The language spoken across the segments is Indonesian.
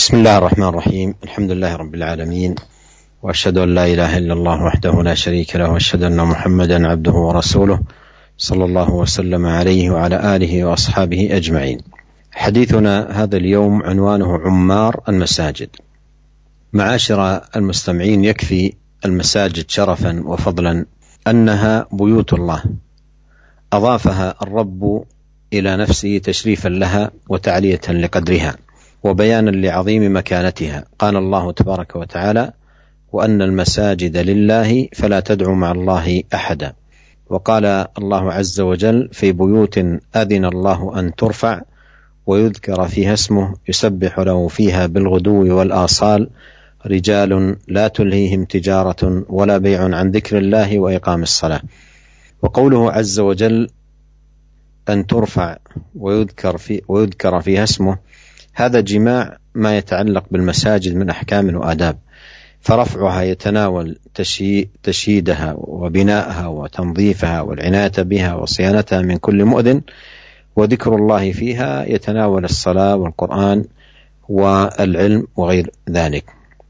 بسم الله الرحمن الرحيم. الحمد لله رب العالمين، وأشهد أن لا إله إلا الله وحده لا شريك له، وأشهد أن محمدا عبده ورسوله صلى الله وسلم عليه وعلى آله وأصحابه أجمعين. حديثنا هذا اليوم عنوانه عمار المساجد. معاشر المستمعين، يكفي المساجد شرفا وفضلا أنها بيوت الله، أضافها الرب إلى نفسه تشريفا لها وتعلية لقدرها وبيانا لعظيم مكانتها. قال الله تبارك وتعالى: وأن المساجد لله فلا تدعوا مع الله أحدا. وقال الله عز وجل: في بيوت أذن الله أن ترفع ويذكر فيها اسمه يسبح له فيها بالغدو والآصال رجال لا تلهيهم تجارة ولا بيع عن ذكر الله وإقام الصلاة. وقوله عز وجل أن ترفع ويذكر فيها اسمه، هذا جماع ما يتعلق بالمساجد من أحكام وآداب، فرفعها يتناول تشييدها وبنائها وتنظيفها والعناية بها وصيانتها من كل مؤذن، وذكر الله فيها يتناول الصلاة والقرآن والعلم وغير ذلك.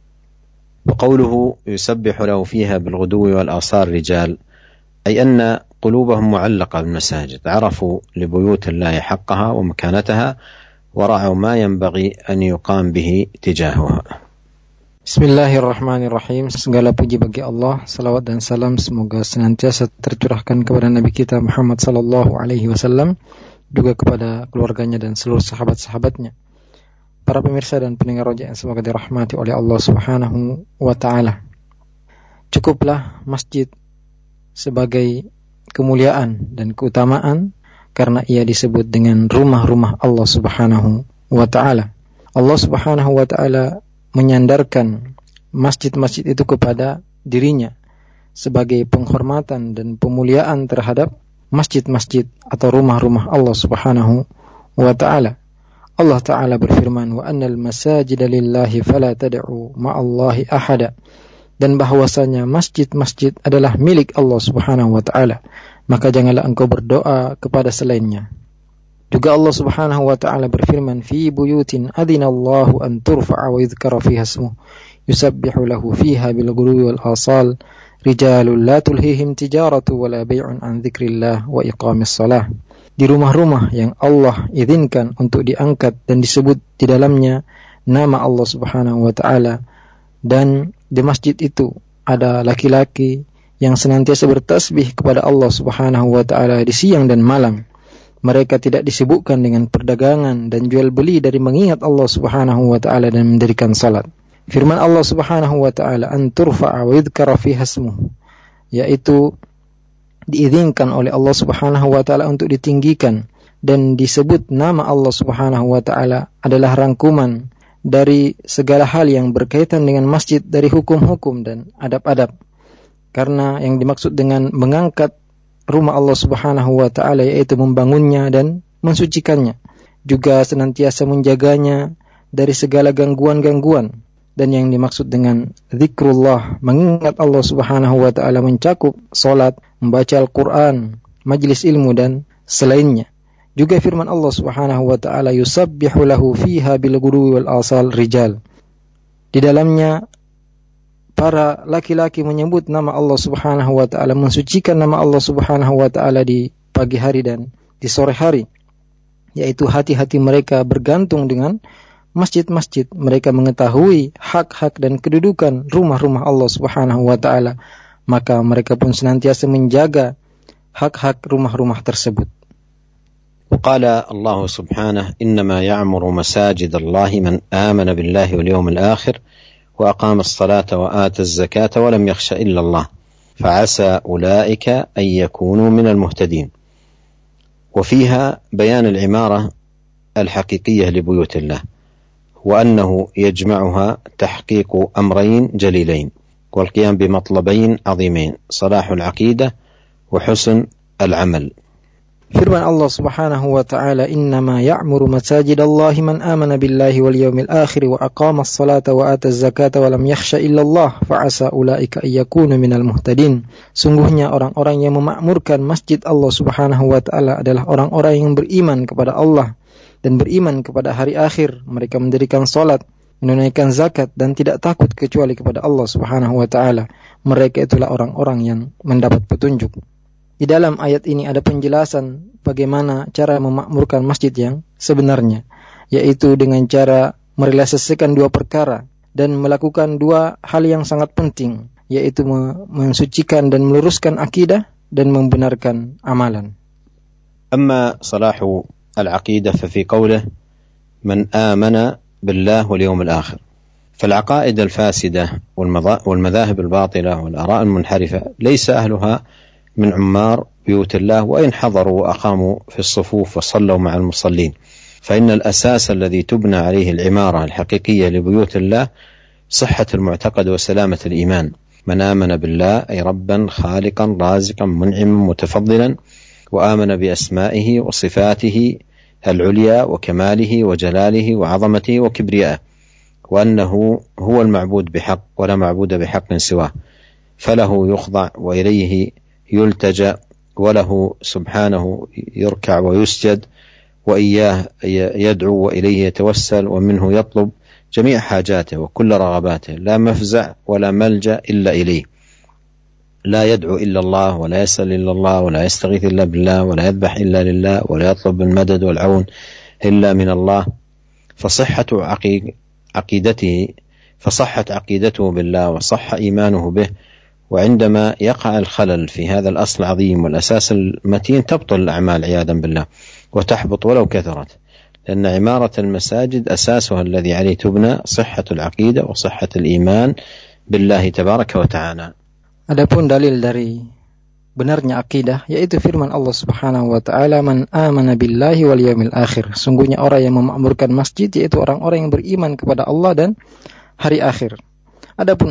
وقوله يسبح له فيها بالغدو والآصال رجال، أي أن قلوبهم معلقة بالمساجد، عرفوا لبيوت الله حقها ومكانتها ورعوا ما ينبغي أن يقام به تجاهها. Bismillahirrahmanirrahim. Segala puji bagi Allah, salawat dan salam semoga senantiasa tercurahkan kepada Nabi kita Muhammad sallallahu alaihi wasallam, juga kepada keluarganya dan seluruh sahabat-sahabatnya. Para pemirsa dan pendengar Roja yang semoga dirahmati oleh Allah Subhanahu wa taala. Cukuplah masjid sebagai kemuliaan dan keutamaan karena ia disebut dengan rumah-rumah Allah Subhanahu wa ta'ala. Allah Subhanahu wa ta'ala menyandarkan masjid-masjid itu kepada dirinya sebagai penghormatan dan pemuliaan terhadap masjid-masjid atau rumah-rumah Allah Subhanahu wa ta'ala. Allah Ta'ala berfirman, wa annal masajida lillahi fala tad'u ma'allahi ahada, dan bahwasanya masjid-masjid adalah milik Allah Subhanahu wa ta'ala, maka janganlah engkau berdoa kepada selainnya. Juga Allah Subhanahu wa ta'ala berfirman, fi buyutin adzinallahu an turfa'a wa yudhkara fiha ismuhu yusabbihu lahu fiha bil ghudwi wal asal rijalun la tulhihim tijaratu wala bai'un an dzikrillah wa iqamis shalah. Di rumah-rumah yang Allah izinkan untuk diangkat dan disebut di dalamnya nama Allah Subhanahu wa ta'ala, dan di masjid itu ada laki-laki yang senantiasa bertasbih kepada Allah Subhanahu wa ta'ala di siang dan malam. Mereka tidak disibukkan dengan perdagangan dan jual beli dari mengingat Allah Subhanahu wa ta'ala dan mendirikan salat. Firman Allah Subhanahu wa ta'ala, an turfa'a wa yudhkara fiha ismuhu, yaitu diizinkan oleh Allah Subhanahu wa ta'ala untuk ditinggikan dan disebut nama Allah Subhanahu wa ta'ala adalah rangkuman dari segala hal yang berkaitan dengan masjid dari hukum-hukum dan adab-adab. Karena yang dimaksud dengan mengangkat rumah Allah Subhanahu wa ta'ala yaitu membangunnya dan mensucikannya, juga senantiasa menjaganya dari segala gangguan-gangguan. Dan yang dimaksud dengan zikrullah, mengingat Allah Subhanahu wa ta'ala, mencakup salat, membaca Al-Quran, majlis ilmu dan selainnya. Juga firman Allah Subhanahu wa ta'ala, yusabbihu lahu fiha bil ghudwi wal asal rijal. Di dalamnya para laki-laki menyebut nama Allah Subhanahu wa ta'ala, mensucikan nama Allah Subhanahu wa ta'ala di pagi hari dan di sore hari, yaitu hati-hati mereka bergantung dengan masjid-masjid. Mereka mengetahui hak-hak dan kedudukan rumah-rumah Allah Subhanahu wa ta'ala, maka mereka pun senantiasa menjaga hak-hak rumah-rumah tersebut. وقال الله سبحانه: إنما يعمر مساجد الله من آمن بالله واليوم الآخر وأقام الصلاة وآتى الزكاة ولم يخش إلا الله فعسى أولئك أن يكونوا من المهتدين. وفيها بيان العمارة الحقيقية لبيوت الله، وأنه يجمعها تحقيق أمرين جليلين والقيام بمطلبين عظيمين: صلاح العقيدة وحسن العمل. Firman Allah Subhanahu wa ta'ala, innama ya'muru masajidallahi man amana billahi wal yawmil akhir wa aqama as-salata wa ata az-zakata wa lam yakhsha illa Allah fa'asa ulaika ayyakunu minal muhtadin. Sungguhnya orang-orang yang memakmurkan masjid Allah Subhanahu wa ta'ala adalah orang-orang yang beriman kepada Allah dan beriman kepada hari akhir. Mereka mendirikan salat menunaikan zakat, dan tidak takut kecuali kepada Allah Subhanahu wa ta'ala. Mereka itulah orang-orang yang mendapat petunjuk. Di dalam ayat ini ada penjelasan bagaimana cara memakmurkan masjid yang sebenarnya, yaitu dengan cara merealisasikan dua perkara dan melakukan dua hal yang sangat penting, yaitu mensucikan dan meluruskan akidah dan membenarkan amalan. أما صلاح العقيدة ففي قوله من آمن بالله واليوم الآخر، فالعقائد الفاسدة والمذاهب الباطلة والآراء المنحرفة ليس أهلها من عمار بيوت الله وإن حضروا وأقاموا في الصفوف وصلوا مع المصلين، فإن الأساس الذي تبنى عليه العمارة الحقيقية لبيوت الله صحة المعتقد وسلامة الإيمان. من آمن بالله أي ربا خالقا رازقا منعما متفضلا، وآمن بأسمائه وصفاته العليا وكماله وجلاله وعظمته وكبريائه، وأنه هو المعبود بحق ولا معبود بحق سواه، فله يخضع وإليه يلتجأ وله سبحانه يركع ويسجد وإياه يدعو وإليه يتوسل ومنه يطلب جميع حاجاته وكل رغباته، لا مفزع ولا ملجأ إلا إليه، لا يدعو إلا الله ولا يسأل إلا الله ولا يستغيث إلا بالله ولا يذبح إلا لله ولا يطلب المدد والعون إلا من الله. فصحت عقيدته بالله وصح إيمانه به. وعندما يقع الخلل في هذا الأصل العظيم والأساس المتين تبطل الأعمال عياذا بالله وتحبط ولو كثرت، لأن عمارة المساجد أساسها الذي عليه تبنى صحة العقيدة وصحة الإيمان بالله تبارك وتعالى. Adapun dalil dari benarnya akidah yaitu firman Allah Subhanahu wa ta'ala, man amana billahi wal yawmil akhir. Sungguhnya orang yang memakmurkan masjid yaitu orang-orang yang beriman kepada Allah dan hari akhir. Adapun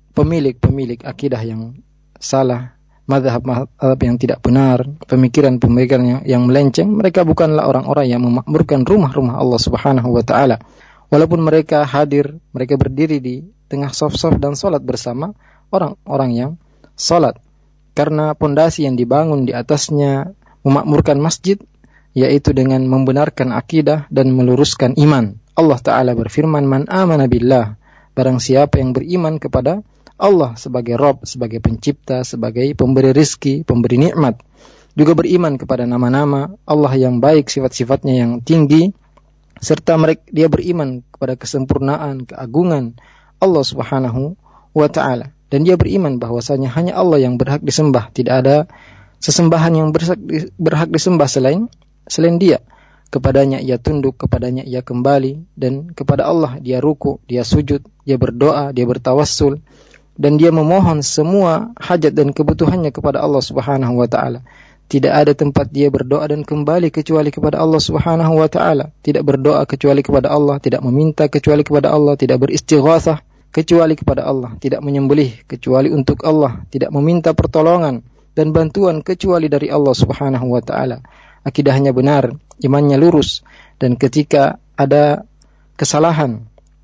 pemilik akidah yang salah, mazhab yang tidak benar, pemikiran-pemikiran yang melenceng, mereka bukanlah orang-orang yang memakmurkan rumah-rumah Allah Subhanahu wa ta'ala. Walaupun mereka hadir, mereka berdiri di tengah saf-saf dan salat bersama orang-orang yang salat, karena pondasi yang dibangun di atasnya memakmurkan masjid yaitu dengan membenarkan akidah dan meluruskan iman. Allah Ta'ala berfirman, man amana billah, barang siapa yang beriman kepada Allah sebagai Rabb, sebagai pencipta, sebagai pemberi rizki, pemberi nikmat, juga beriman kepada nama-nama Allah yang baik, sifat-sifatnya yang tinggi, serta dia beriman kepada kesempurnaan, keagungan Allah Subhanahu wa ta'ala. Dan dia beriman bahwasanya hanya Allah yang berhak disembah, tidak ada sesembahan yang berhak disembah selain dia. Kepadanya ia tunduk, kepadanya ia kembali, dan kepada Allah dia ruku, dia sujud, dia berdoa, dia bertawassul, dan dia memohon semua hajat dan kebutuhannya kepada Allah Subhanahu wa ta'ala. Tidak ada tempat dia berdoa dan kembali kecuali kepada Allah Subhanahu wa ta'ala. Tidak berdoa kecuali kepada Allah, tidak meminta kecuali kepada Allah, tidak beristighatsah kecuali kepada Allah, tidak menyembelih kecuali untuk Allah, tidak meminta pertolongan dan bantuan kecuali dari Allah Subhanahu wa ta'ala. Akidahnya benar, imannya lurus, dan ketika ada kesalahan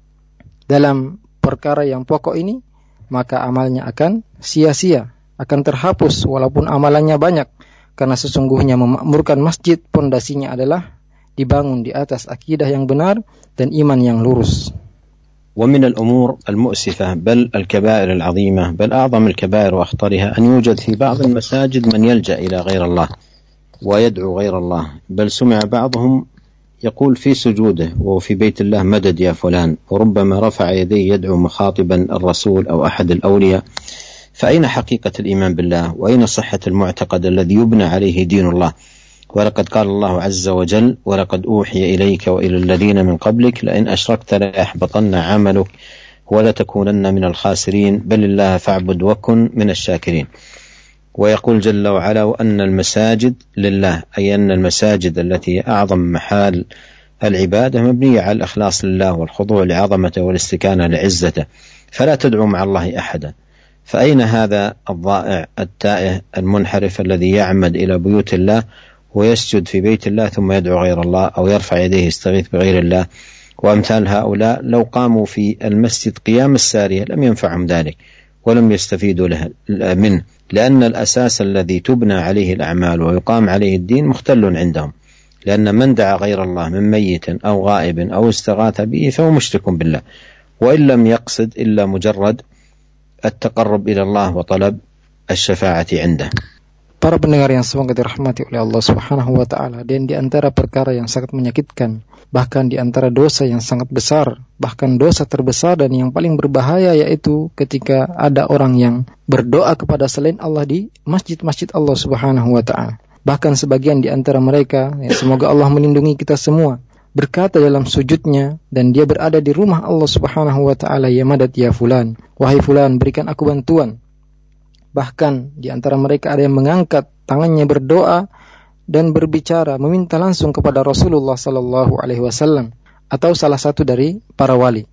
dalam perkara yang pokok ini, maka amalnya akan sia-sia, akan terhapus walaupun amalannya banyak, karena sesungguhnya memakmurkan masjid pondasinya adalah dibangun di atas akidah yang benar dan iman yang lurus. ومن الأمور المؤسفة بل الكبائر العظيمة بل أعظم الكبائر وأخطرها أن يوجد في بعض المساجد من يلجأ إلى غير الله ويدعو غير الله، بل سمع بعضهم يقول في سجوده وفي بيت الله مدد يا فلان، وربما رفع يديه يدعو مخاطبا الرسول أو أحد الأولياء. فأين حقيقة الإيمان بالله؟ وأين صحة المعتقد الذي يبنى عليه دين الله؟ ولقد قال الله عز وجل ولقد أوحي إليك وإلى الذين من قبلك لئن أشركت ليحبطن عملك ولتكونن من الخاسرين بل الله فاعبد وكن من الشاكرين. ويقول جل وعلا وأن المساجد لله، أي أن المساجد التي أعظم محال العبادة مبنية على الإخلاص لله والخضوع لعظمته والاستكانة لعزته، فلا تدعو مع الله أحدا. فأين هذا الضائع التائه المنحرف الذي يعمد إلى بيوت الله ويسجد في بيت الله ثم يدعو غير الله أو يرفع يديه يستغيث بغير الله؟ وأمثال هؤلاء لو قاموا في المسجد قيام السارية لم ينفعهم ذلك ولم يستفيدوا منه، لأن الأساس الذي تبنى عليه الأعمال ويقام عليه الدين مختل عندهم، لأن من دعا غير الله من ميت أو غائب أو استغاث به فهو مشرك بالله. وإن لم يقصد إلا مجرد التقرب إلى الله وطلب الشفاعة عنده. Para pendengar yang semoga dirahmati oleh Allah Subhanahu wa taala, dan di antara perkara yang sangat menyakitkan, bahkan di antara dosa yang sangat besar, bahkan dosa terbesar dan yang paling berbahaya, yaitu ketika ada orang yang berdoa kepada selain Allah di masjid-masjid Allah Subhanahu wa taala. Bahkan sebagian di antara mereka, ya, semoga Allah melindungi kita semua, berkata dalam sujudnya, dan dia berada di rumah Allah Subhanahu wa taala, ya madad ya fulan, wahai fulan, berikan aku bantuan. Bahkan di antara mereka ada yang mengangkat tangannya berdoa dan berbicara, meminta langsung kepada Rasulullah sallallahu alaihi wasallam atau salah satu dari para wali.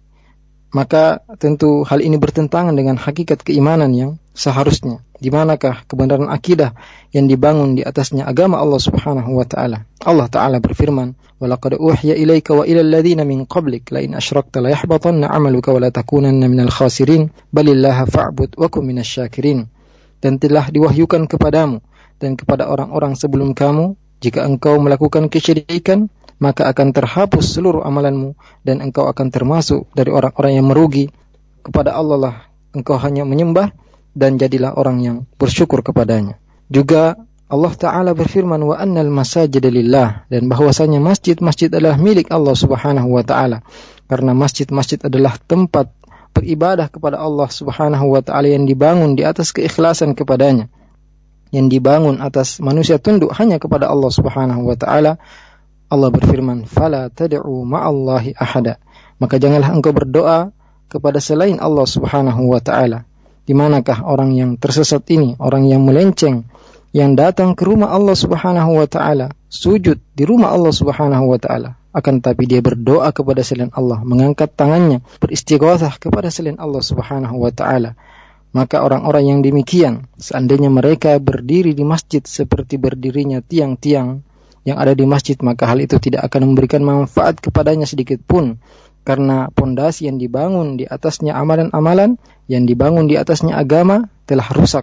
Maka tentu hal ini bertentangan dengan hakikat keimanan yang seharusnya. Di manakah kebenaran akidah yang dibangun di atasnya agama Allah Subhanahu wa taala? Allah taala berfirman, "Wa laqad uhiya ilaika wa ilal ladzina min qablik la in asyrakta la yahbatanna 'amaluka wa la takunanna minal khasirin balillaha fa'bud wa kum minasy syakirin." Dan telah diwahyukan kepadamu dan kepada orang-orang sebelum kamu, jika engkau melakukan kesyirikan, maka akan terhapus seluruh amalanmu dan engkau akan termasuk dari orang-orang yang merugi. Kepada Allah lah engkau hanya menyembah dan jadilah orang yang bersyukur kepadanya. Juga Allah Ta'ala berfirman, wa annal masajida lillah, dan bahwasanya masjid-masjid adalah milik Allah Subhanahu wa Ta'ala, karena masjid-masjid adalah tempat beribadah kepada Allah Subhanahu wa taala yang dibangun di atas keikhlasan kepadanya, yang dibangun atas manusia tunduk hanya kepada Allah Subhanahu wa taala. Allah berfirman, "Fala tad'u ma'allahi ahada." Maka janganlah engkau berdoa kepada selain Allah Subhanahu wa taala. Di manakah orang yang tersesat ini, orang yang melenceng, yang datang ke rumah Allah Subhanahu wa taala, sujud di rumah Allah Subhanahu wa taala, akan tetapi dia berdoa kepada selain Allah, mengangkat tangannya, beristighatsah kepada selain Allah Subhanahu wa taala. Maka orang-orang yang demikian, seandainya mereka berdiri di masjid seperti berdirinya tiang-tiang yang ada di masjid, maka hal itu tidak akan memberikan manfaat kepadanya sedikit pun, karena pondasi yang dibangun di atasnya amalan-amalan, yang dibangun di atasnya agama, telah rusak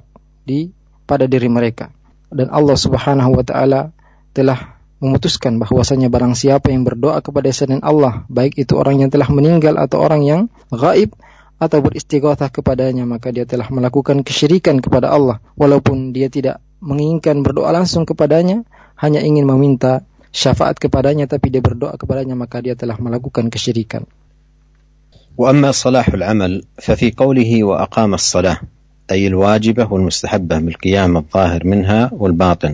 pada diri mereka. Dan Allah Subhanahu wa taala telah memutuskan bahwasanya barang siapa yang berdoa kepada selain Allah, baik itu orang yang telah meninggal atau orang yang gaib, atau beristighatsah kepadanya, maka dia telah melakukan kesyirikan kepada Allah, walaupun dia tidak menginginkan berdoa langsung kepadanya, hanya ingin meminta syafaat kepadanya, tapi dia berdoa kepadanya, maka dia telah melakukan kesyirikan. وأما صلاح العمل ففي قوله وأقام الصلاة أي الواجبة والمستحبة بالقيام الظاهر منها والباطن،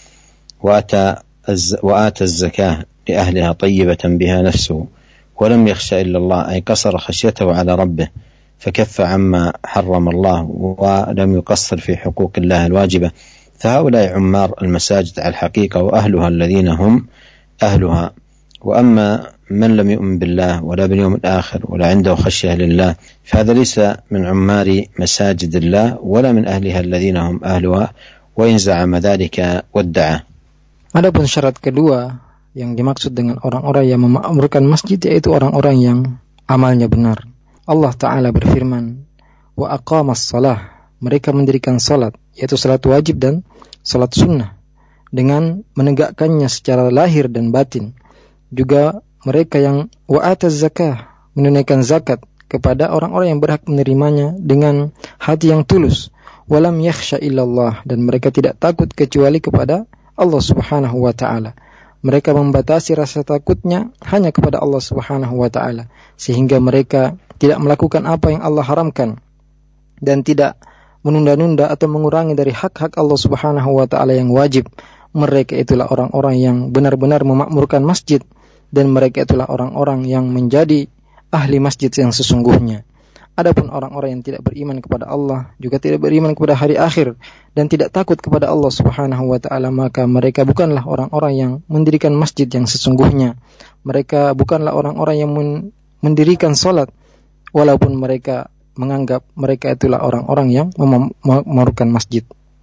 وآتى الزكاة لأهلها طيبة بها نفسه ولم يخشى إلا الله، أي قصر خشيته على ربه فكف عما حرم الله ولم يقصر في حقوق الله الواجبة، فهؤلاء عمار المساجد على الحقيقة وأهلها الذين هم أهلها. وأما من لم يؤمن بالله ولا باليوم الآخر ولا عنده خشية لله فهذا ليس من عمار مساجد الله ولا من أهلها الذين هم أهلها وإن زعم ذلك وادعى. Adapun syarat kedua yang dimaksud dengan orang-orang yang memakmurkan masjid, yaitu orang-orang yang amalnya benar. Allah Ta'ala berfirman, wa aqamas salah, mereka mendirikan salat, yaitu salat wajib dan salat sunnah, dengan menegakkannya secara lahir dan batin. Juga mereka yang wa ataz zakah, menunaikan zakat kepada orang-orang yang berhak menerimanya dengan hati yang tulus. Walam yakhsha illallah, dan mereka tidak takut kecuali kepada Allah Subhanahu wa ta'ala. Mereka membatasi rasa takutnya hanya kepada Allah Subhanahu wa ta'ala, sehingga mereka tidak melakukan apa yang Allah haramkan dan tidak menunda-nunda atau mengurangi dari hak-hak Allah Subhanahu wa ta'ala yang wajib. Mereka itulah orang-orang yang benar-benar memakmurkan masjid, dan mereka itulah orang-orang yang menjadi ahli masjid yang sesungguhnya. Adapun orang-orang yang tidak beriman kepada Allah, juga tidak beriman kepada hari akhir, dan tidak takut kepada Allah Subhanahu wa ta'ala, maka mereka bukanlah orang-orang yang mendirikan masjid yang sesungguhnya. Mereka bukanlah orang-orang yang mendirikan salat, walaupun mereka menganggap mereka itulah orang-orang yang memakmurkan masjid.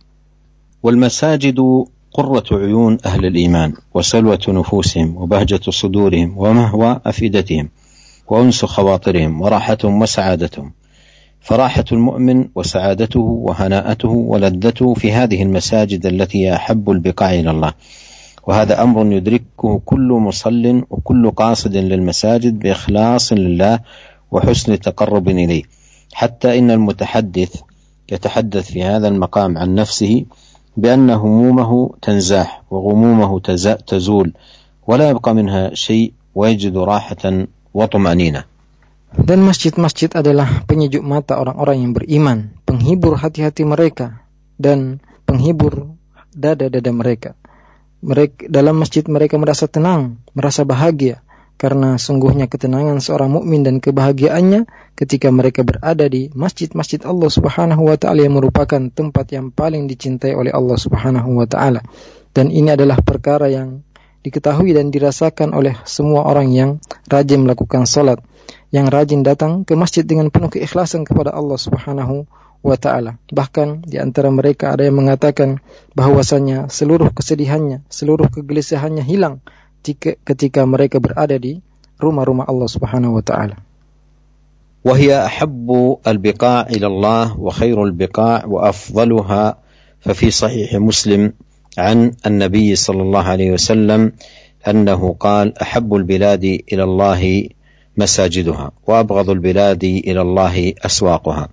Wal masajidu qurratu uyun ahli al-iman wa salwatu nufusihim wa bahjatu sudurihim wa mahwa afidatihim وأنس خواطرهم وراحتهم وسعادتهم، فراحة المؤمن وسعادته وهناءته ولذته في هذه المساجد التي هي أحب البقاع إلى الله، وهذا أمر يدركه كل مصل وكل قاصد للمساجد بإخلاص لله وحسن تقرب إليه، حتى إن المتحدث يتحدث في هذا المقام عن نفسه بأن همومه تنزاح وغمومه تزول ولا يبقى منها شيء ويجد راحة وطمأنينة. Dan masjid-masjid adalah penyejuk mata orang-orang yang beriman, penghibur hati-hati mereka dan penghibur dada-dada mereka. Dalam masjid mereka merasa tenang, merasa bahagia, karena sungguhnya ketenangan seorang mukmin dan kebahagiaannya ketika mereka berada di masjid-masjid Allah Subhanahu wa taala yang merupakan tempat yang paling dicintai oleh Allah Subhanahu wa taala. Dan ini adalah perkara yang diketahui dan dirasakan oleh semua orang yang rajin melakukan salat, yang rajin datang ke masjid dengan penuh keikhlasan kepada Allah Subhanahu wa ta'ala. Bahkan di antara mereka ada yang mengatakan bahwasanya seluruh kesedihannya, seluruh kegelisahannya hilang ketika mereka berada di rumah-rumah Allah Subhanahu wa ta'ala. وهي أحب البقاع إلى الله وخير البقاع وأفضلها. ففي صحيح مسلم عن النبي صلى الله عليه وسلم أنه قال: أحب البلاد إلى الله مساجدها وأبغض البلاد إلى الله أسواقها،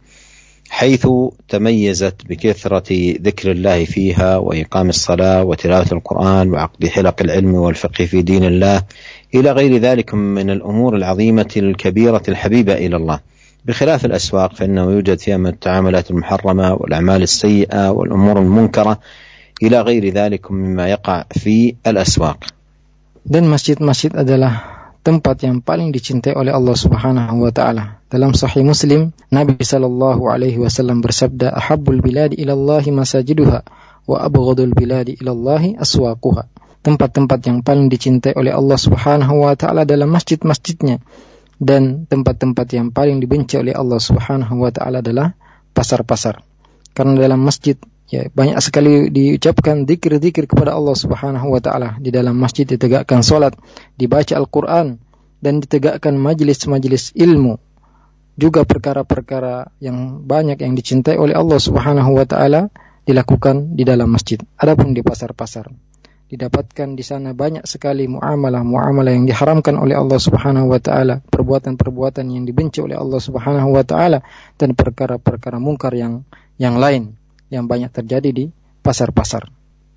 حيث تميزت بكثرة ذكر الله فيها وإقام الصلاة وتلاوة القرآن وعقد حلق العلم والفقه في دين الله إلى غير ذلك من الأمور العظيمة الكبيرة الحبيبة إلى الله، بخلاف الأسواق فإنه يوجد فيها من التعاملات المحرمة والأعمال السيئة والأمور المنكرة إلى غير ذلك مما يقع في الأسواق. Dan masjid-masjid adalah tempat yang paling dicintai oleh Allah Subhanahu wa taala. Dalam Sahih Muslim, Nabi sallallahu alaihi wasallam bersabda, "Ahabbul biladi ila Allah masajiduha wa abghadul biladi ila Allah aswaquha." Tempat-tempat yang paling dicintai oleh Allah Subhanahu wa taala dalam masjid-masjidnya, dan tempat-tempat yang paling dibenci oleh Allah Subhanahu wa taala adalah pasar-pasar. Karena dalam masjid banyak sekali diucapkan zikir-zikir kepada Allah Subhanahu wa taala. Di dalam masjid ditegakkan salat, dibaca Al-Qur'an, dan ditegakkan majelis-majelis ilmu. Juga perkara-perkara yang banyak yang dicintai oleh Allah Subhanahu wa taala dilakukan di dalam masjid. Adapun di pasar-pasar, didapatkan di sana banyak sekali muamalah yang diharamkan oleh Allah Subhanahu wa taala, perbuatan-perbuatan yang dibenci oleh Allah Subhanahu wa taala, dan perkara-perkara mungkar yang lain yang banyak terjadi di pasar-pasar.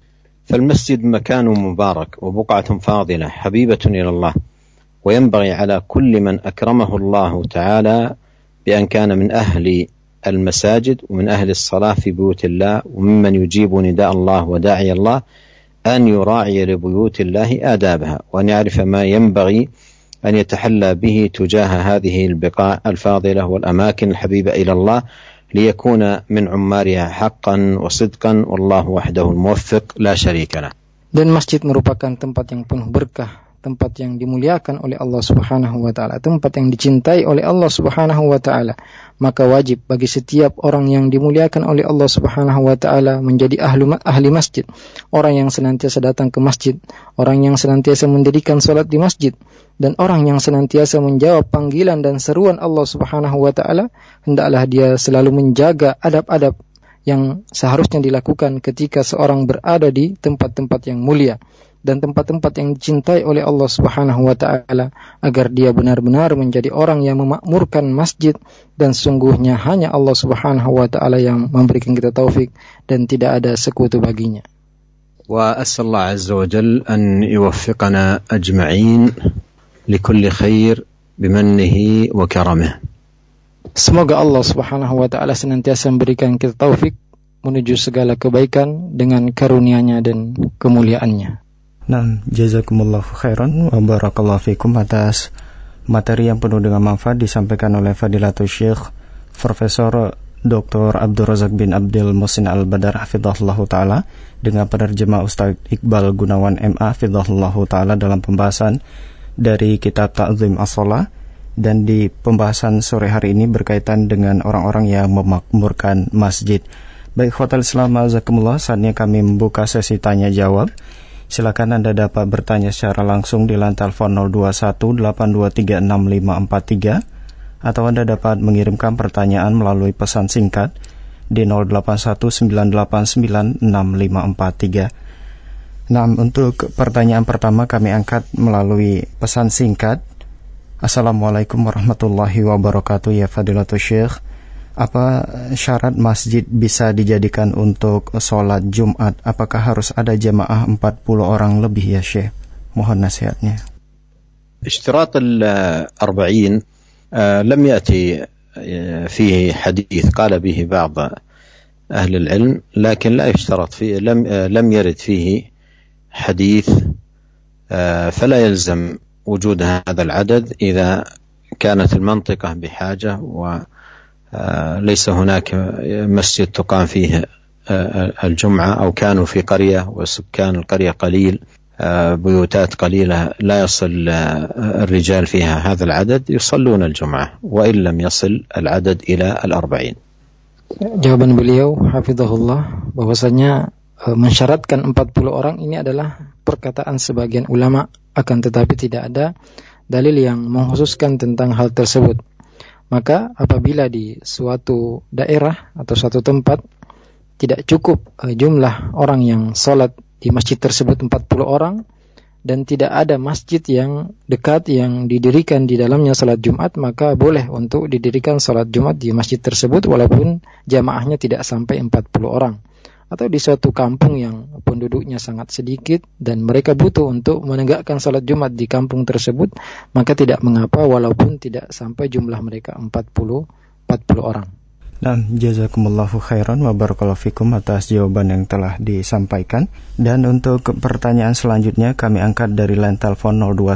فالمسجد مكان مبارك وبقعة فاضلة حبيبة إلى الله، وينبغي على كل من أكرمه الله تعالى بأن كان من أهل المساجد ومن أهل الصلاة في بيوت الله وممن يجيب نداء الله وداعي الله أن يراعي لبيوت الله آدابها، وأن يعرف ما ينبغي أن يتحلى به تجاه هذه البقاع الفاضلة والأماكن الحبيبة إلى الله ليكون من عمارها حقا وصدقا، والله وحده الموفق لا شريك له. Dan masjid merupakan tempat yang penuh berkah, tempat yang dimuliakan oleh Allah Subhanahu wa taala, tempat yang dicintai oleh Allah Subhanahu wa taala. Maka wajib bagi setiap orang yang dimuliakan oleh Allah Subhanahu wa taala menjadi ahli masjid, orang yang senantiasa datang ke masjid, orang yang senantiasa mendirikan salat di masjid, dan orang yang senantiasa menjawab panggilan dan seruan Allah Subhanahu wa taala. Hendaklah dia selalu menjaga adab-adab yang seharusnya dilakukan ketika seorang berada di tempat-tempat yang mulia dan tempat-tempat yang dicintai oleh Allah Subhanahu wa taala, agar dia benar-benar menjadi orang yang memakmurkan masjid. Dan sungguhnya hanya Allah Subhanahu wa taala yang memberikan kita taufik dan tidak ada sekutu baginya. Wa as'alullah azza wa jalla an yuwaffiqana ajma'in likulli khair bimannihi wa karamih. Semoga Allah Subhanahu wa taala senantiasa memberikan kita taufik menuju segala kebaikan dengan karunia-Nya dan kemuliaan-Nya. Nah, jazakumullahu khairan wa barakallahu fikum atas materi yang penuh dengan manfaat disampaikan oleh Fadilatul Syekh Profesor Dr. Abdul Razak bin Abdul Muhsin Al-Badar hafizahullahu taala dengan penerjemah Ustaz Iqbal Gunawan MA hafizahullahu taala dalam pembahasan dari kitab Ta'zim As-Shalah. Dan di pembahasan sore hari ini berkaitan dengan orang-orang yang memakmurkan masjid. Baik, Khotel Islam azakumullah, saatnya kami membuka sesi tanya jawab. Silakan Anda dapat bertanya secara langsung di line telepon 0218236543 atau Anda dapat mengirimkan pertanyaan melalui pesan singkat di 0819896543. Nah, untuk pertanyaan pertama kami angkat melalui pesan singkat. Assalamualaikum warahmatullahi wabarakatuh. Ya Fadilatul Syekh, apa syarat masjid bisa dijadikan untuk sholat Jumat? Apakah harus ada jamaah 40 orang lebih ya Syekh? Mohon nasihatnya. اشتراط 40 لم يأتي فيه حديث قال به بعض أهل العلم، لكن لا يشترط فيه، لم يرد فيه حديث، فلا يلزم وجود هذا العدد إذا كانت المنطقة بحاجة وليس هناك مسجد تقام فيه الجمعة، أو كانوا في قرية وسكان القرية قليل، بيوتات قليلة لا يصل الرجال فيها هذا العدد، يصلون الجمعة وإن لم يصل العدد إلى 40. Jawaban beliau hafizahullah bahwasanya mensyaratkan 40 orang ini adalah perkataan sebagian ulama, akan tetapi tidak ada dalil yang mengkhususkan tentang hal tersebut. Maka apabila di suatu daerah atau suatu tempat tidak cukup jumlah orang yang sholat di masjid tersebut 40 orang dan tidak ada masjid yang dekat yang didirikan di dalamnya sholat Jumat, maka boleh untuk didirikan sholat Jumat di masjid tersebut walaupun jamaahnya tidak sampai 40 orang. Atau di suatu kampung yang penduduknya sangat sedikit dan mereka butuh untuk menegakkan salat Jumat di kampung tersebut, maka tidak mengapa walaupun tidak sampai jumlah mereka 40 orang. Dan jazakumullahu khairan wa barakallahu fikum atas jawaban yang telah disampaikan. Dan untuk pertanyaan selanjutnya kami angkat dari line telepon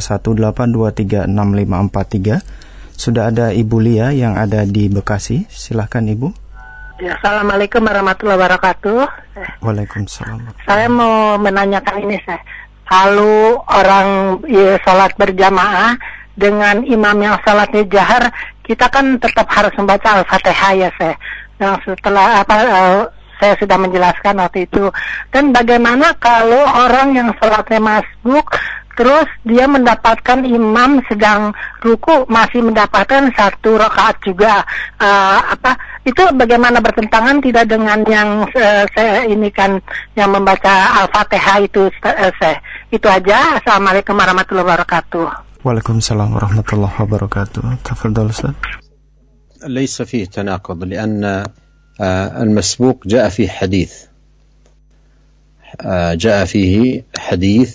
0218236543. Sudah ada Ibu Lia yang ada di Bekasi. Silahkan Ibu. Ya, Assalamualaikum warahmatullahi wabarakatuh. Waalaikumsalam. Saya mau menanyakan ini, saya. Kalau orang sholat berjamaah dengan imam yang sholatnya jahar, kita kan tetap harus membaca Al-Fatihah ya, saya. Yang setelah saya sudah menjelaskan waktu itu. Dan bagaimana kalau orang yang sholatnya masbuk, terus dia mendapatkan imam sedang ruku masih mendapatkan 1 rakaat juga, itu bagaimana, bertentangan tidak dengan yang saya ini kan yang membaca Al-Fatihah itu saya. Itu aja. Assalamualaikum warahmatullahi wabarakatuh. Waalaikumsalam warahmatullahi wabarakatuh. Tafadhal Ustaz. ليس فيه تناقض لأن المسبوق جاء فيه حديث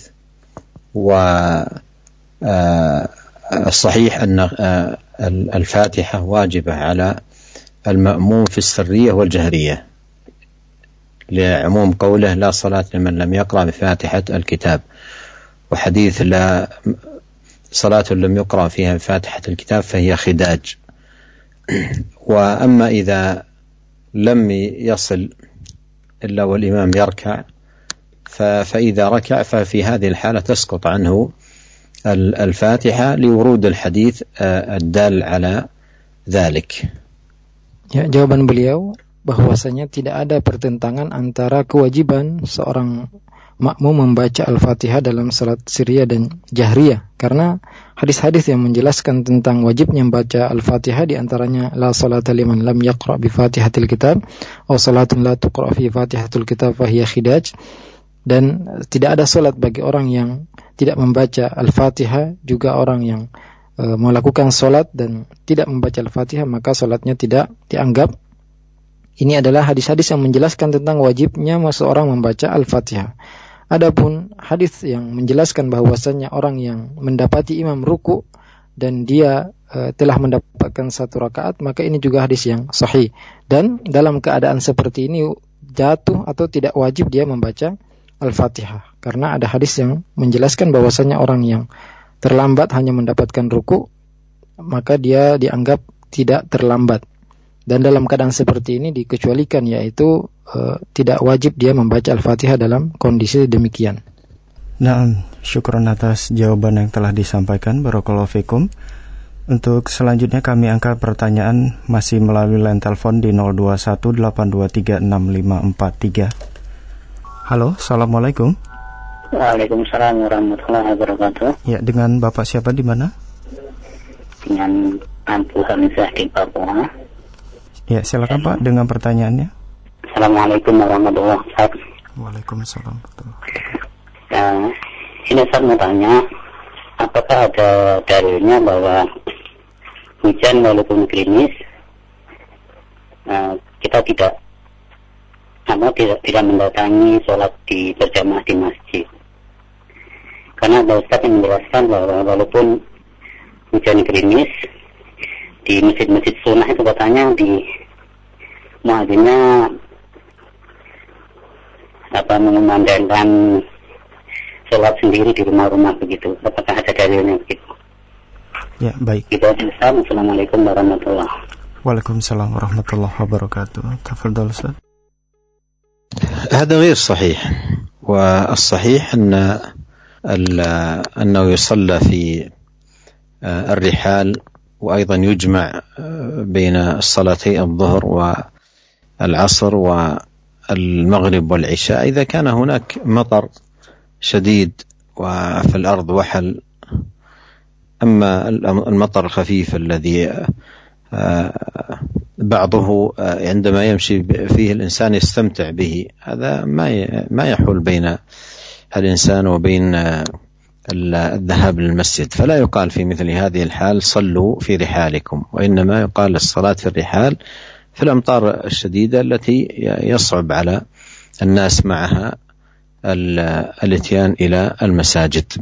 والصحيح أن الفاتحة واجبة على المأموم في السرية والجهرية، لعموم قوله لا صلاة لمن لم يقرأ بفاتحة الكتاب، وحديث لا صلاة لم يقرأ فيها بفاتحة الكتاب فهي خداج. وأما إذا لم يصل إلا والإمام يركع، فإذا ركع ففي هذه الحالة تسقط عنه الفاتحة لورود الحديث الدال على ذلك. Ya, jawaban beliau bahwasanya tidak ada pertentangan antara kewajiban seorang makmum membaca Al-Fatihah dalam salat sirriyah dan jahriyah, karena hadis-hadis yang menjelaskan tentang wajibnya membaca Al-Fatihah di antaranya la salata liman lam yaqra bi Fatihatil Kitab aw salatun la tuqra fi Fatihatul Kitab fa hiya khidaj. Dan tidak ada salat bagi orang yang tidak membaca Al-Fatihah, juga orang yang melakukan salat dan tidak membaca Al-Fatihah maka salatnya tidak dianggap. Ini adalah hadis-hadis yang menjelaskan tentang wajibnya seseorang membaca Al-Fatihah. Adapun hadis yang menjelaskan bahwasannya orang yang mendapati imam ruku dan dia telah mendapatkan 1 rakaat, maka ini juga hadis yang sahih. Dan dalam keadaan seperti ini jatuh atau tidak wajib dia membaca Al-Fatihah, karena ada hadis yang menjelaskan bahwasannya orang yang terlambat hanya mendapatkan ruku, maka dia dianggap tidak terlambat. Dan dalam keadaan seperti ini dikecualikan, yaitu tidak wajib dia membaca Al-Fatihah dalam kondisi demikian. Nah, syukron atas jawaban yang telah disampaikan. Barakallahu fikum. Untuk selanjutnya kami angkat pertanyaan masih melalui line telepon di 0218236543. Halo, Assalamualaikum. Waalaikumsalam warahmatullahi wabarakatuh. Ya, dengan Bapak siapa di mana? Dengan Abu Hamzah di Papua. Ya, silakan Pak dengan pertanyaannya. Assalamualaikum warahmatullahi wabarakatuh. Waalaikumsalam. Ini saya mau tanya, apakah ada dalilnya bahwa hujan walaupun gerimis, kita tidak mendatangi sholat berjamaah di masjid. Karena ada Ustaz yang menjelaskan bahwa walaupun hujan gerimis, di masjid-masjid sunnah itu katanya di muadzinnya mengumandangkan sholat sendiri di rumah-rumah begitu. Apakah ada dalilnya begitu? Ya, baik. Assalamualaikum warahmatullahi wabarakatuh. Waalaikumsalam warahmatullahi wabarakatuh. Tafadhal Ustaz. هذا غير صحيح، والصحيح أنه يصلى في الرحال، وأيضا يجمع بين الصلاتي الظهر والعصر والمغرب والعشاء إذا كان هناك مطر شديد وفي الأرض وحل. أما المطر الخفيف الذي بعضه عندما يمشي فيه الإنسان يستمتع به، هذا ما يحول بين الإنسان وبين الذهاب للمسجد، فلا يقال في مثل هذه الحال صلوا في رحالكم، وإنما يقال الصلاة في الرحال في الأمطار الشديدة التي يصعب على الناس معها الاتيان إلى المساجد.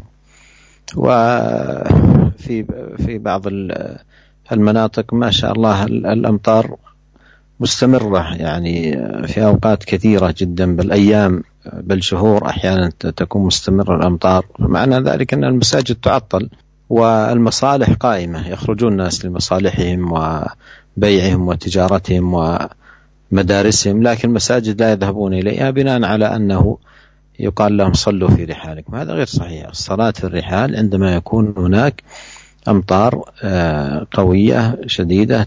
وفي بعض المناطق ما شاء الله الأمطار مستمرة، يعني في أوقات كثيرة جدا، بالأيام بل شهور أحيانا تكون مستمرة الأمطار، معنى ذلك أن المساجد تعطل والمصالح قائمة، يخرجون الناس لمصالحهم وبيعهم وتجارتهم ومدارسهم، لكن المساجد لا يذهبون إليها بناء على أنه يقال لهم صلوا في رحالكم. هذا غير صحيح. الصلاة في الرحال عندما يكون هناك أمطار قوية شديدة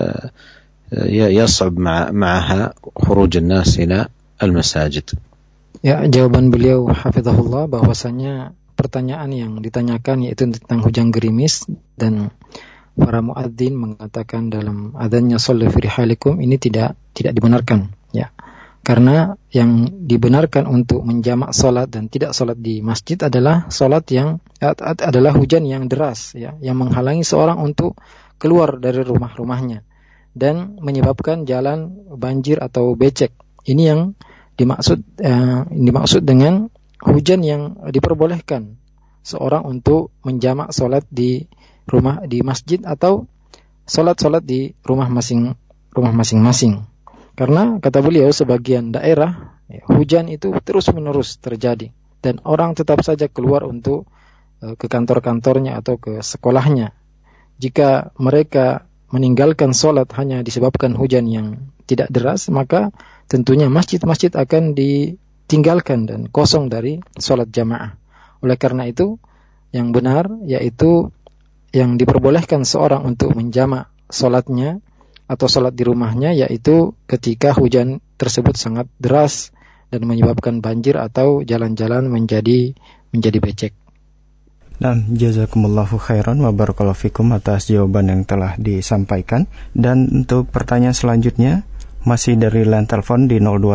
يصعب معها خروج الناس إلى المساجد. Ya, jawaban beliau hafizahullah bahwasanya pertanyaan yang ditanyakan yaitu tentang hujan gerimis dan para muadzin mengatakan dalam adzannya shollu fi rihalikum, ini tidak dibenarkan, ya. Karena yang dibenarkan untuk menjamak salat dan tidak salat di masjid adalah salat yang adalah hujan yang deras, ya, yang menghalangi seorang untuk keluar dari rumahnya dan menyebabkan jalan banjir atau becek. Ini yang dimaksud dengan hujan yang diperbolehkan seorang untuk menjamak salat di rumah, di masjid, atau salat di rumah masing-masing. Karena kata beliau sebagian daerah hujan itu terus-menerus terjadi dan orang tetap saja keluar untuk ke kantor-kantornya atau ke sekolahnya. Jika mereka meninggalkan salat hanya disebabkan hujan yang tidak deras, maka tentunya masjid-masjid akan ditinggalkan dan kosong dari salat jamaah. Oleh karena itu, yang benar yaitu yang diperbolehkan seorang untuk menjamak salatnya atau salat di rumahnya yaitu ketika hujan tersebut sangat deras dan menyebabkan banjir atau jalan-jalan menjadi becek. Dan jazakumullahu khairan wa barakallahu fikum atas jawaban yang telah disampaikan. Dan untuk pertanyaan selanjutnya masih dari line telepon di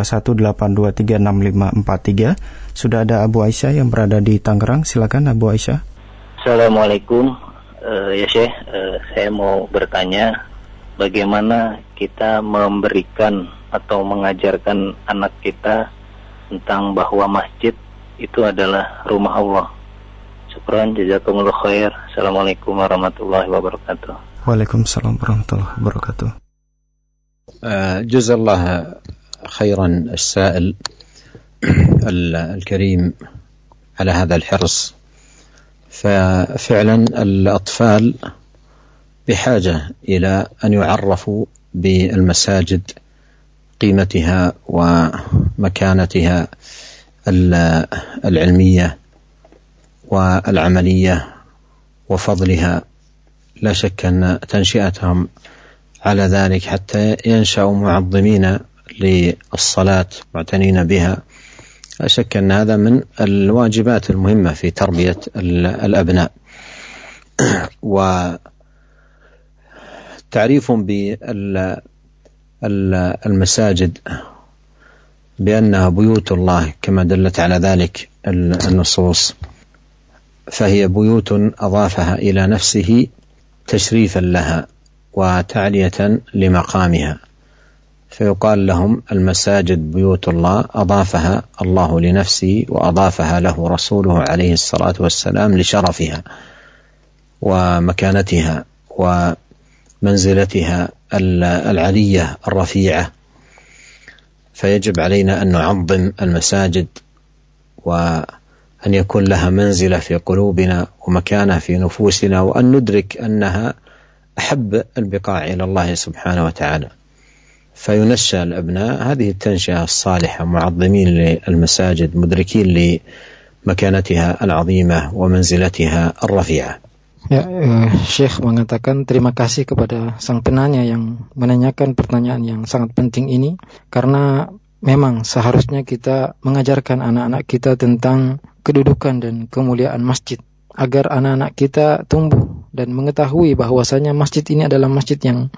0218236543. Sudah ada Abu Aisyah yang berada di Tangerang. Silakan Abu Aisyah. Assalamualaikum. Ya Syekh, saya mau bertanya, bagaimana kita memberikan atau mengajarkan anak kita tentang bahwa masjid itu adalah rumah Allah. Syukran, jazakumullah khair. Assalamualaikum warahmatullahi wabarakatuh. Waalaikumsalam warahmatullahi wabarakatuh. جزا الله خيرا السائل الكريم على هذا الحرص. ففعلا الأطفال بحاجة إلى أن يعرفوا بالمساجد قيمتها ومكانتها العلمية والعملية وفضلها. لا شك أن تنشئتهم على ذلك حتى ينشأوا معظمين للصلاة معتنين بها، لا شك أن هذا من الواجبات المهمة في تربية الأبناء. وتعريف بالمساجد بأنها بيوت الله كما دلت على ذلك النصوص، فهي بيوت أضافها إلى نفسه تشريفا لها وتعلية لمقامها، فيقال لهم المساجد بيوت الله أضافها الله لنفسه وأضافها له رسوله عليه الصلاة والسلام لشرفها ومكانتها ومنزلتها العلية الرفيعة، فيجب علينا أن نعظم المساجد وأن يكون لها منزلة في قلوبنا ومكانة في نفوسنا، وأن ندرك أنها أحب البقاع إلى الله سبحانه وتعالى، فينشأ الأبناء هذه التنشئة الصالحة معظمين للمساجد مدركين لمكانتها العظيمة ومنزلتها الرفيعة. Ya, Syekh mengatakan terima kasih kepada sang penanya yang menanyakan pertanyaan yang sangat penting ini, karena memang seharusnya kita mengajarkan anak-anak kita tentang kedudukan dan kemuliaan masjid, agar anak-anak kita tumbuh dan mengetahui bahwasanya masjid ini adalah masjid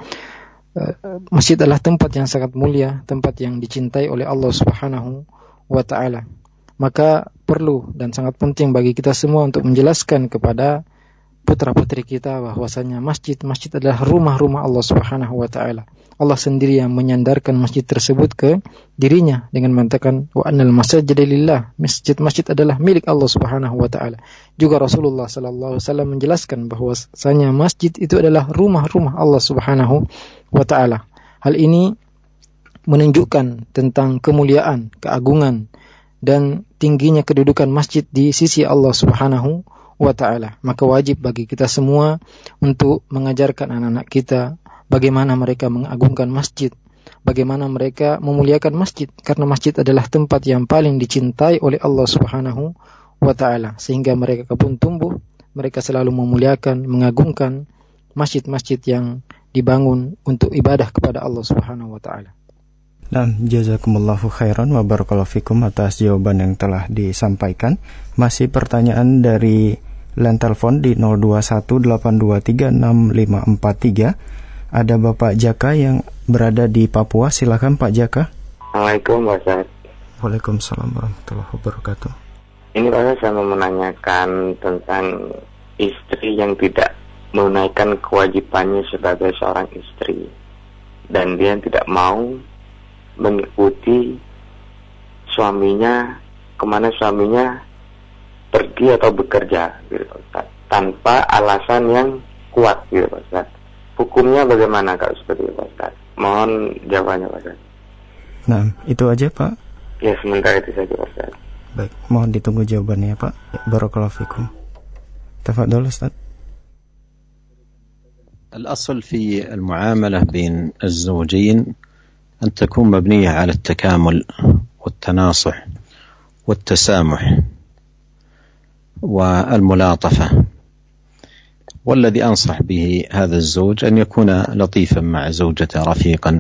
adalah tempat yang sangat mulia, tempat yang dicintai oleh Allah Subhanahu wa Ta'ala. Maka perlu dan sangat penting bagi kita semua untuk menjelaskan kepada putra-putri kita bahwasanya masjid adalah rumah-rumah Allah Subhanahu wa Ta'ala. Allah sendiri yang menyandarkan masjid tersebut ke dirinya dengan mengatakan wa annal masajida lillah, masjid adalah milik Allah Subhanahu wa Ta'ala. Juga Rasulullah sallallahu alaihi wasallam menjelaskan bahwasanya masjid itu adalah rumah-rumah Allah Subhanahu wa Ta'ala. Hal ini menunjukkan tentang kemuliaan, keagungan dan tingginya kedudukan masjid di sisi Allah Subhanahu wa Ta'ala. Maka wajib bagi kita semua untuk mengajarkan anak-anak kita bagaimana mereka mengagungkan masjid, bagaimana mereka memuliakan masjid, karena masjid adalah tempat yang paling dicintai oleh Allah Subhanahu wa Ta'ala, sehingga mereka pun tumbuh, mereka selalu memuliakan, mengagungkan masjid-masjid yang dibangun untuk ibadah kepada Allah Subhanahu wa Ta'ala. Nah, jazakumullahu khairan wa barakallahu fikum atas jawaban yang telah disampaikan. Masih pertanyaan dari line telepon di 0218236543. Ada Bapak Jaka yang berada di Papua. Silakan Pak Jaka. Assalamualaikum Pak Ustaz. Waalaikumsalam warahmatullahi wabarakatuh. Ini Pak Ustaz, saya mau menanyakan tentang istri yang tidak menunaikan kewajibannya sebagai seorang istri, dan dia tidak mau mengikuti suaminya kemana suaminya pergi atau bekerja, gitu Ustaz, tanpa alasan yang kuat, gitu Ustaz. Hukumnya bagaimana kalau seperti itu Ustaz? Mohon jawabannya Ustaz. Nah, itu aja Pak. Ya, sementara itu saja Ustaz. Baik, mohon ditunggu jawabannya Pak. Ya, barakallahu fikum. Tafadhol Ustaz. الأصل في المعاملة بين الزوجين أن تكون مبنية على التكامل والتناصح والتسامح والملاطفة، والذي أنصح به هذا الزوج أن يكون لطيفا مع زوجته، رفيقا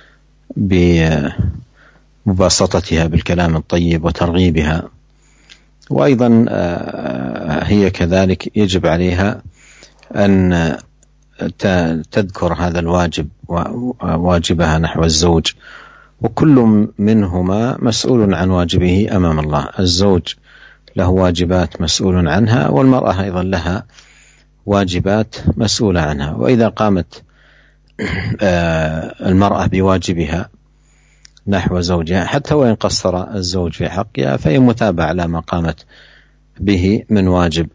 بمباسطتها بالكلام الطيب وترغيبها، وأيضا هي كذلك يجب عليها أن تذكر هذا الواجب وواجبها نحو الزوج، وكل منهما مسؤول عن واجبه أمام الله. الزوج له واجبات مسؤول عنها، والمرأة أيضا لها واجبات مسؤولة عنها، وإذا قامت المرأة بواجبها نحو زوجها حتى وإن قصر الزوج في حقها فهي متابعة على ما قامت به من واجب،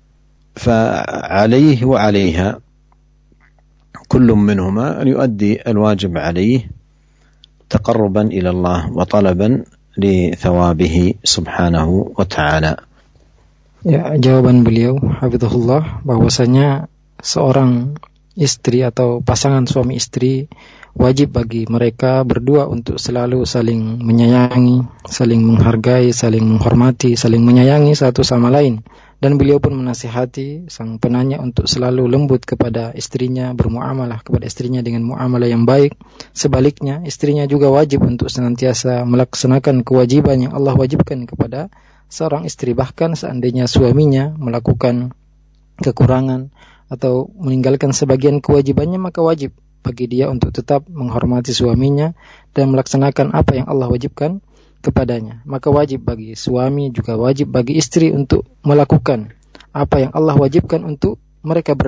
فعليه وعليها كل منهما أن يؤدي الواجب عليه تقربا إلى الله وطلبا لثوابه سبحانه وتعالى. Ya, jawaban beliau hafizahullah bahwasanya seorang istri atau pasangan suami istri wajib bagi mereka berdua untuk selalu saling menyayangi, saling menghargai, saling menghormati, saling menyayangi satu sama lain. Dan beliau pun menasihati sang penanya untuk selalu lembut kepada istrinya, bermuamalah kepada istrinya dengan muamalah yang baik. Sebaliknya, istrinya juga wajib untuk senantiasa melaksanakan kewajiban yang Allah wajibkan kepada seorang istri. Bahkan seandainya suaminya melakukan kekurangan atau meninggalkan sebagian kewajibannya, maka wajib bagi dia untuk tetap menghormati suaminya dan melaksanakan apa yang Allah wajibkan kepadanya. Maka wajib bagi suami juga wajib bagi istri untuk melakukan apa yang Allah wajibkan untuk mereka berdua.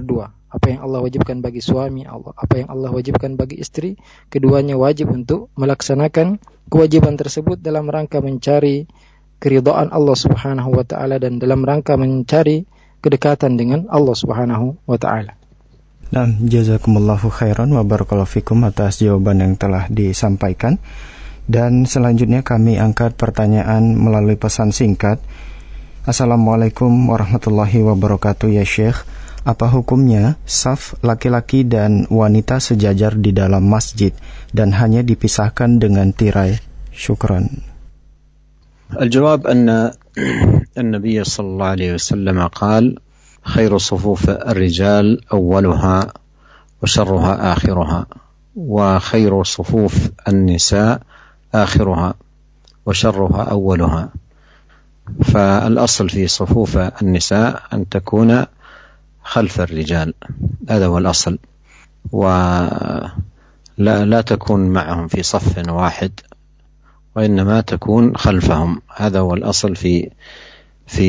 Apa yang Allah wajibkan bagi suami, apa yang Allah wajibkan bagi istri, keduanya wajib untuk melaksanakan kewajiban tersebut dalam rangka mencari keridhaan Allah Subhanahu wa taala dan dalam rangka mencari kedekatan dengan Allah Subhanahu wa taala. Nah, jazakumullahu khairan wa barakallahu fikum atas jawaban yang telah disampaikan. Dan selanjutnya kami angkat pertanyaan melalui pesan singkat. Assalamualaikum warahmatullahi wabarakatuh ya Syekh. Apa hukumnya saf laki-laki dan wanita sejajar di dalam masjid dan hanya dipisahkan dengan tirai? Syukran. الجواب أن النبي صلى الله عليه وسلم قال خير صفوف الرجال أولها وشرها آخرها وخير صفوف النساء آخرها وشرها أولها فالأصل في صفوف النساء أن تكون خلف الرجال هذا هو الأصل ولا تكون معهم في صف واحد وإنما تكون خلفهم هذا هو الأصل في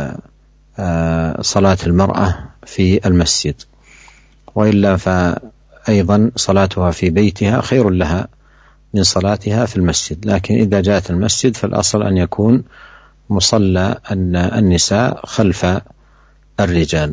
صلاة المرأة في المسجد وإلا فأيضا صلاتها في بيتها خير لها من صلاتها في المسجد لكن إذا جاءت المسجد فالأصل أن يكون مصلى النساء خلف الرجال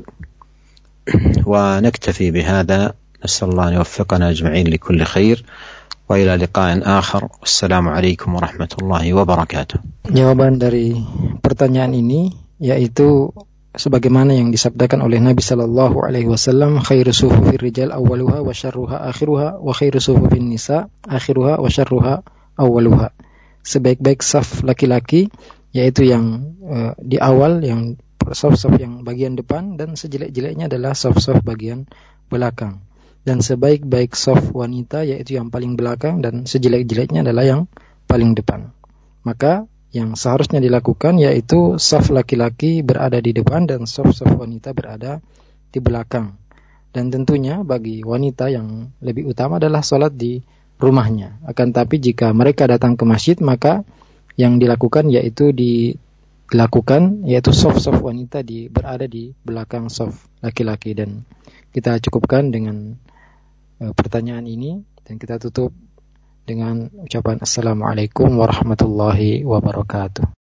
ونكتفي بهذا نسأل الله أن يوفقنا أجمعين لكل خير وإلى لقاء آخر والسلام عليكم ورحمة الله وبركاته. Jawaban dari pertanyaan ini yaitu sebagaimana yang disabdakan oleh Nabi sallallahu alaihi wasallam, khairu sufufir rijal awwaluha wa syarruha akhiruha wa khairu sufufin nisa akhiruha wa syarruha awwaluha. Sebaik-baik saf laki-laki yaitu yang di awal, yang saf-saf yang bagian depan, dan sejelek-jeleknya adalah saf-saf bagian belakang. Dan sebaik-baik saf wanita yaitu yang paling belakang dan sejelek-jeleknya adalah yang paling depan. Maka yang seharusnya dilakukan yaitu saf laki-laki berada di depan dan saf-saf wanita berada di belakang. Dan tentunya bagi wanita yang lebih utama adalah sholat di rumahnya. Akan tapi jika mereka datang ke masjid, maka yang dilakukan yaitu saf-saf wanita berada di belakang saf laki-laki. Dan kita cukupkan dengan pertanyaan ini dan kita tutup dengan ucapan Assalamualaikum warahmatullahi wabarakatuh.